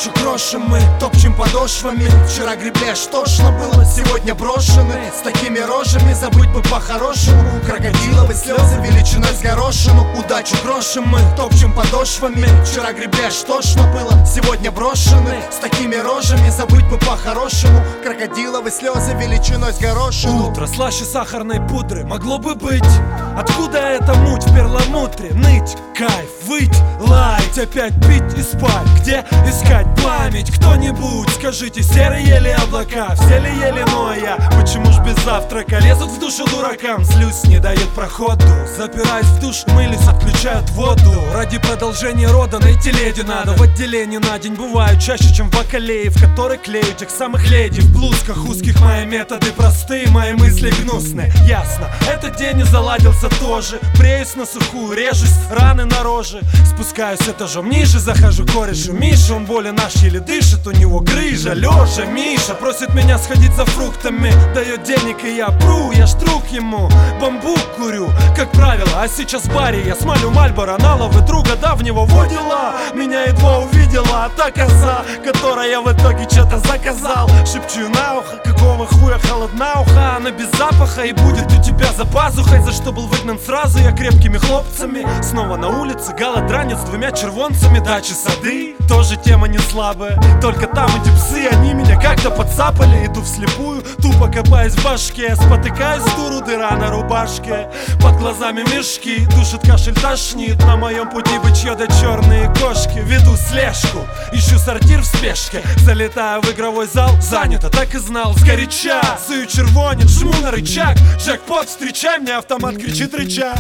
Удачу крошим мы, топчем подошвами. Вчера гребли, аж тошно было, сегодня брошены. С такими рожами забыть бы по-хорошему. Крокодиловые слезы величиной с горошину. Удачу крошим мы, топчем подошвами. Вчера гребли, аж тошно было, сегодня брошены. С такими рожами забыть бы по-хорошему. Крокодиловые слезы величиной с горошину. Утро слаще сахарной пудры могло бы быть. Откуда эта муть в перламутре? Ныть, кайф, выть, лаять, опять пить и спать. Где искать память? Кто-нибудь, скажите, серые ли облака? Все ли ели, но я почему ж без завтрака? Лезут в душу дуракам, злюсь, не дает проходу. Запираюсь в душ, мылись, отключают воду. Ради продолжения рода найти леди надо. В отделении на день бывают чаще, чем в бакалее, в которой клею тех самых леди. В блузках узких мои методы простые, мои мысли гнусные. Ясно, этот день не заладился тоже. Бреюсь на сухую, режусь, раны на роже. Спускаюсь этажом ниже, захожу к корешу Миша. Он более наш еле дышит, у него грыжа. Лёша, Миша просит меня сходить за фруктами. Дает денег и я пру, я ж друг ему. Бамбук курю, как правило, а сейчас в баре я смалю Мальборо на лавы друга давнего водила. Меня едва увидела та коза, которая в итоге что-то заказал. Шепчу на ухо, какого хуя холодна уха. Она без запаха и будет у тебя за пазухой. За что был выгнан сразу я крепкими хлопцами. Снова на улице голодранец с двумя червонцами. Дачи, сады, тоже тема не слабая. Только там эти псы, они меня как-то подцапали. Иду вслепую, тупо копаясь в башке. Спотыкаюсь с дуру, дыра на рубашке. Под глазами мешки, душит кашель, тошнит. На моем пути бычье да черные кошки. Веду слежку, ищу сортир в спешке. Залетаю в игровой зал, занято, так и знал. Сгоряча, сую червонец, жму на рычаг. Джекпот, встречай, мне автомат кричит рычаг.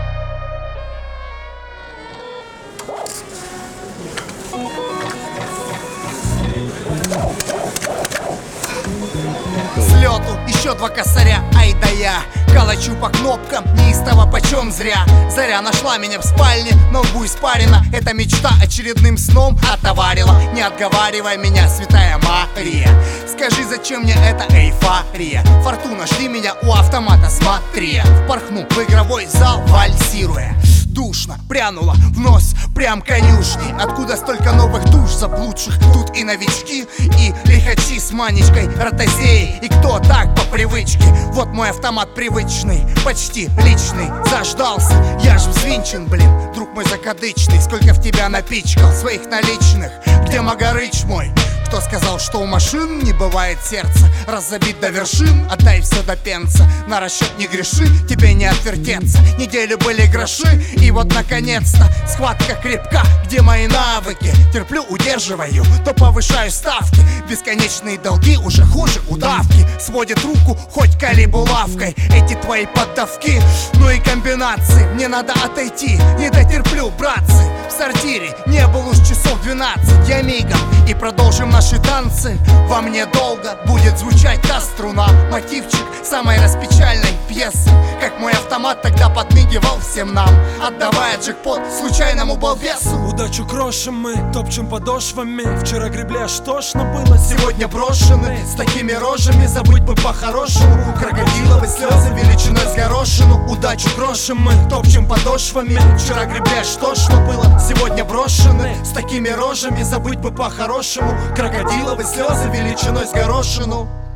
Взлету, еще два косаря, ай да я калачу по кнопкам, неистово почем зря. Заря нашла меня в спальне, на лбу испарина. Эта мечта очередным сном отоварила. Не отговаривай меня, святая Мария. Скажи, зачем мне эта эйфория? Фортуна, жди меня у автомата, смотри. Впорхну в игровой зал, вальсируя. Душно прянуло в нос, прям конюшни. Откуда столько новых душ заблудших? Тут и новички, и лихачи с манечкой, ротозеи. И кто так по привычке? Вот мой автомат привычный, почти личный. Заждался, я ж взвинчен, блин. Друг мой закадычный, сколько в тебя напичкал своих наличных. Где Магарыч мой? Кто сказал, что у машин не бывает сердца? Раз забит до вершин, отдай все до пенса. На расчет не греши, тебе не отвертеться. Неделю были гроши, и вот наконец-то схватка крепка. Где мои навыки? Терплю, удерживаю, то повышаю ставки. Бесконечные долги уже хуже удавки. Сводит руку хоть калибулавкой. Эти твои поддавки, ну и комбинации. Мне надо отойти, не дотерплю, братцы. В сортире не был уж часов 12. Я мигом и продолжим наши танцы. Во мне долго будет звучать та струна. Мотивчик самой распечальной пьесы. Как мой автомат тогда подмигивал всем нам, отдавая джекпот случайному балбесу. Удачу крошим мы, топчем подошвами. Вчера гребли, аж тошно было, сегодня брошены. С такими рожами забыть бы по-хорошему. Крокодиловые слезы величиной с горошину. Удачу крошим мы, топчем подошвами. Вчера гребли, аж тошно было, сегодня брошены. С такими рожами забыть бы по-хорошему. Крокодиловые слезы величиной с горошину.